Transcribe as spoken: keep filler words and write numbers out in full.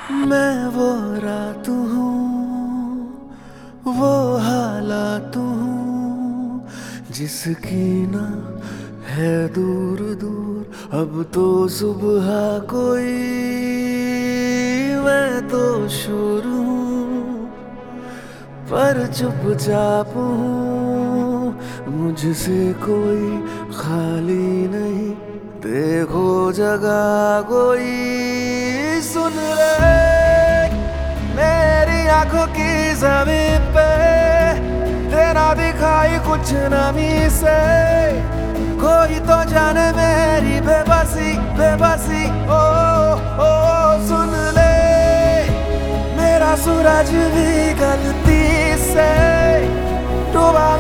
मैं वो रात हूँ, वो हालात हूँ जिसकी ना है दूर दूर अब तो सुबह कोई। मैं तो शुरू हूँ पर चुपचाप हूँ, मुझसे कोई खाली नहीं, देखो जगह कोई। सुन ले मेरी आंखों की जमीन पे तेरा दिखाई कुछ नमी से, कोई तो जाने मेरी बेबसी बेबसी। ओ ओ सुन ले मेरा सूरज भी गलती से डूबा